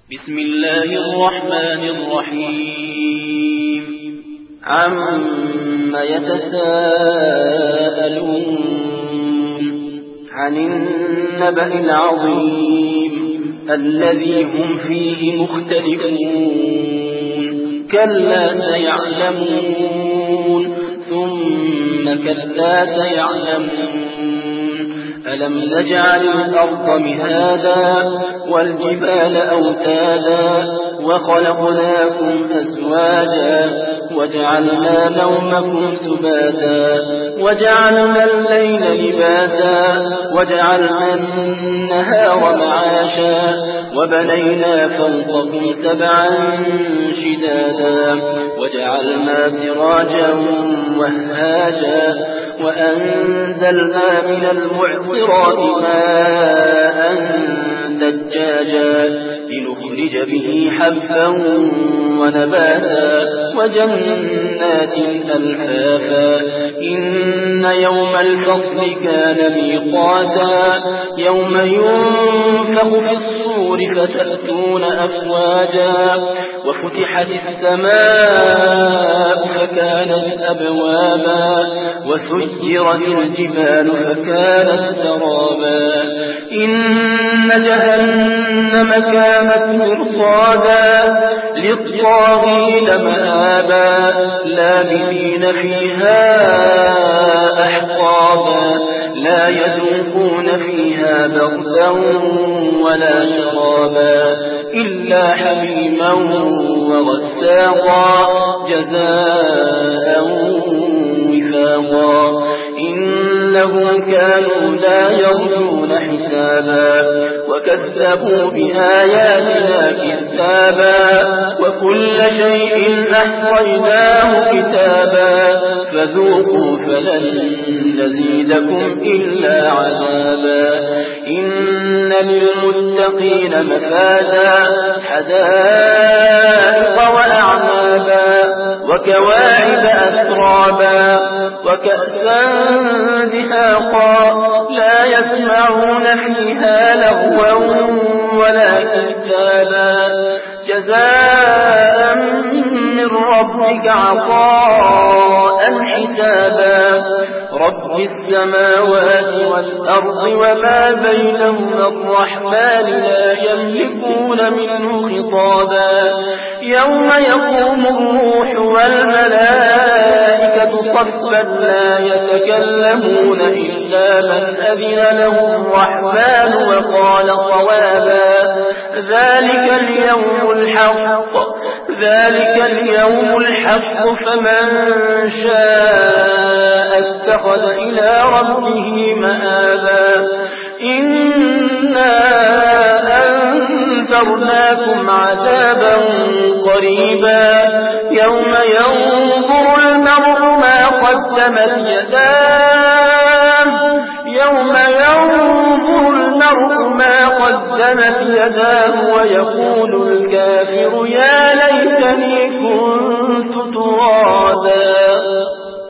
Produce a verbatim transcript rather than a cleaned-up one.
بسم الله الرحمن الرحيم عما يتساءلون عن النبأ العظيم الذي هم فيه مختلفون كلا سيعلمون ثم كلا سيعلمون ألم نجعل الأرض مهادا والجبال أوتادا وخلقناكم أزواجا وجعلنا نومكم سباتا وجعلنا الليل لباسا وجعلنا النهار معاشا وبنينا فوقكم سبعا شدادا وجعلنا سراجا وهاجا وأنزلنا من المعصرات ماء ثجاجا لنخرج به حبا ونباتا وجنات ألفافا إن يوم الفصل كان ميقاتا يوم ينفخ في الصور فتأتون أفواجا وفتحت السماء فكانت أبوابا وسيرت الجبال فكانت سرابا إن جهنم كانت مرصادا للطاغين مآبا لابثين فيها أحقابا لا يذوقون فيها بردا ولا شرابا إلا حميما وغساقا جزاء وفاقا إنهم كانوا لا يرجون حسابا وكذبوا بآياتنا كذابا وكل شيء أحصيناه كتابا فذوقوا فلن نزيدكم إلا عذابا إن للمتقين مفازا حدائق وأعنابا وكواعب أترابا وكأسا دهاقا لا يسمعون فيها لغوا ولا كذابا جزاء من ربك عطاء حسابا رب السماوات والأرض وما بينهما الرحمن لا يملكون منه خطابا يوم يقوم الروح والملائكة صفا لا يتكلمون إلا من أذن له الرحمن وقال صوابا ذلك اليوم الحق ذلك اليوم الحق فمن شاء اتخذ إلى ربه مآبا إنا أنذرناكم عذابا قريبا يوم ينظر المرء ما قدمت يداه يوم ينظر المرء ما قدمت يداه ويقول الكافر يا ليتني كنت ترابا